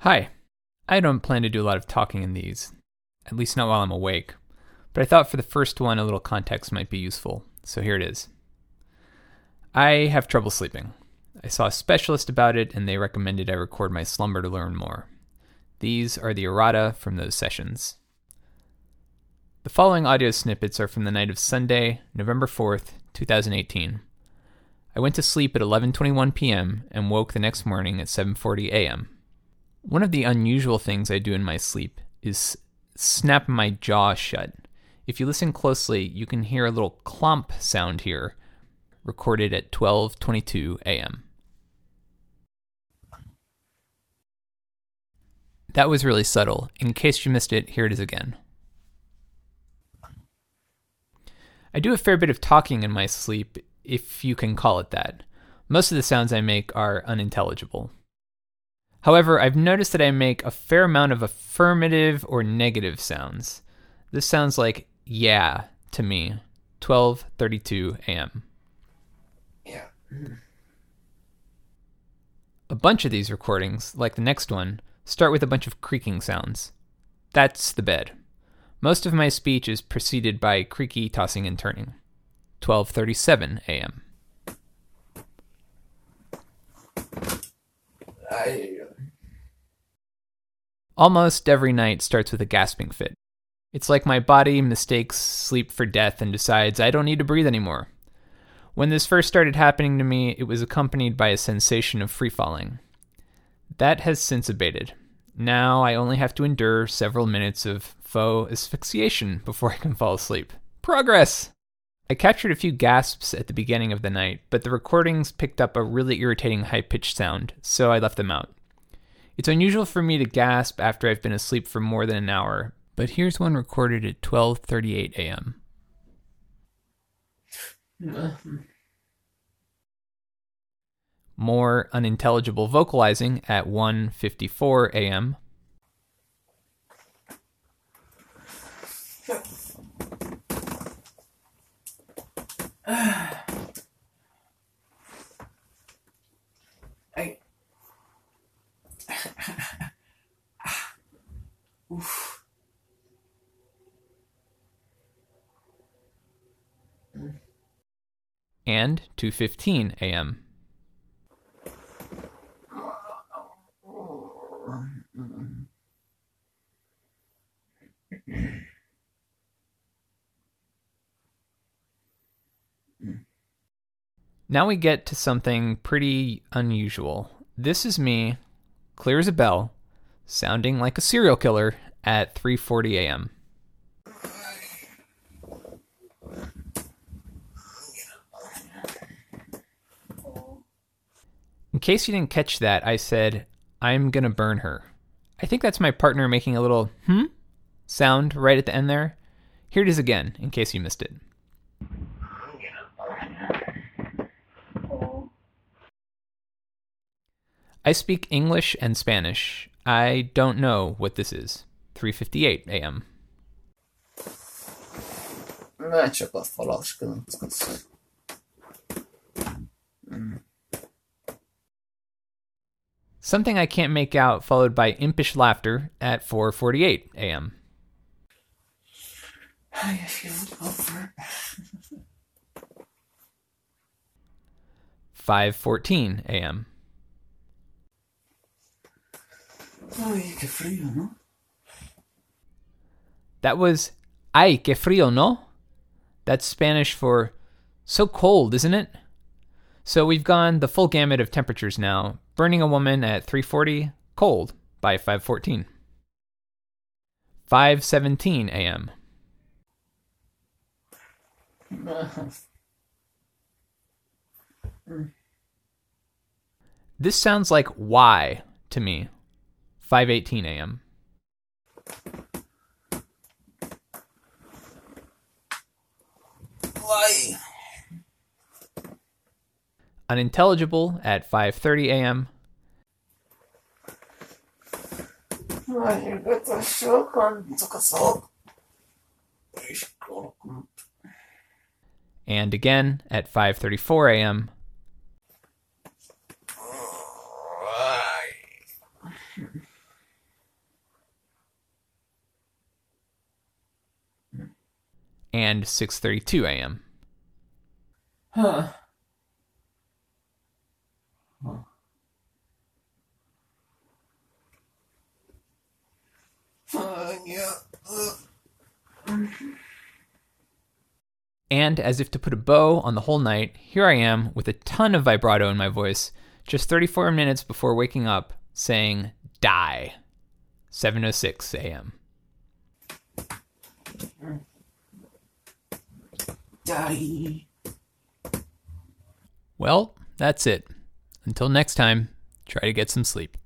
Hi. I don't plan to do a lot of talking in these, at least not while I'm awake, but I thought for the first one a little context might be useful, so here it is. I have trouble sleeping. I saw a specialist about it and they recommended I record my slumber to learn more. These are the errata from those sessions. The following audio snippets are from the night of Sunday, November 4th, 2018. I went to sleep at 11:21 p.m. and woke the next morning at 7:40 a.m. One of the unusual things I do in my sleep is snap my jaw shut. If you listen closely, you can hear a little clomp sound here, recorded at 12:22 a.m. That was really subtle. In case you missed it, here it is again. I do a fair bit of talking in my sleep, if you can call it that. Most of the sounds I make are unintelligible. However, I've noticed that I make a fair amount of affirmative or negative sounds. This sounds like yeah to me. 12:32 a.m. Yeah. A bunch of these recordings, like the next one, start with a bunch of creaking sounds. That's the bed. Most of my speech is preceded by creaky tossing and turning. 12:37 a.m. Almost every night starts with a gasping fit. It's like my body mistakes sleep for death and decides I don't need to breathe anymore. When this first started happening to me, it was accompanied by a sensation of free falling. That has since abated. Now I only have to endure several minutes of faux asphyxiation before I can fall asleep. Progress! I captured a few gasps at the beginning of the night, but the recordings picked up a really irritating high-pitched sound, so I left them out. It's unusual for me to gasp after I've been asleep for more than an hour, but here's one recorded at 12:38 a.m. More unintelligible vocalizing at 1:54 a.m. Oof. And 2:15 a.m. Now we get to something pretty unusual. This is me, clear as a bell, sounding like a serial killer at 3:40 a.m. In case you didn't catch that, I said, I'm gonna burn her. I think that's my partner making a little sound right at the end there. Here it is again, in case you missed it. I speak English and Spanish. I don't know what this is. 3:58 a.m. Nem csak a falas különböző. Something I can't make out, followed by impish laughter at 4:48 a.m. I feel over. 5:14 a.m. Ay, qué frío, ¿no? That was ay, qué frío, ¿no? That's Spanish for so cold, isn't it? So we've gone the full gamut of temperatures now, burning a woman at 3:40, cold by 5:14. 5:17 a.m. This sounds like why to me. 5:18 a.m. Why? Unintelligible at 5:30 a.m. Ay, vete sokan, sok. And again at 5:34 a.m. and 6:32 a.m. Huh. Huh. Yeah. And as if to put a bow on the whole night, here I am with a ton of vibrato in my voice, just 34 minutes before waking up, saying, die. 7:06 a.m. Daddy. Well, that's it. Until next time, try to get some sleep.